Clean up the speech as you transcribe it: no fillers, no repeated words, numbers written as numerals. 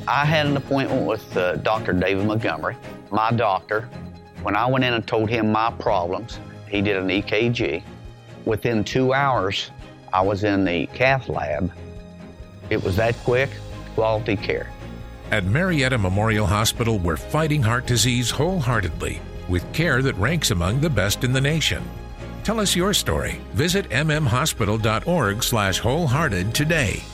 I had an appointment with Dr. David Montgomery, my doctor. When I went in and told him my problems, he did an EKG. Within 2 hours, I was in the cath lab. It was that quick, quality care. At Marietta Memorial Hospital, we're fighting heart disease wholeheartedly with care that ranks among the best in the nation. Tell us your story. Visit mmhospital.org/wholehearted today.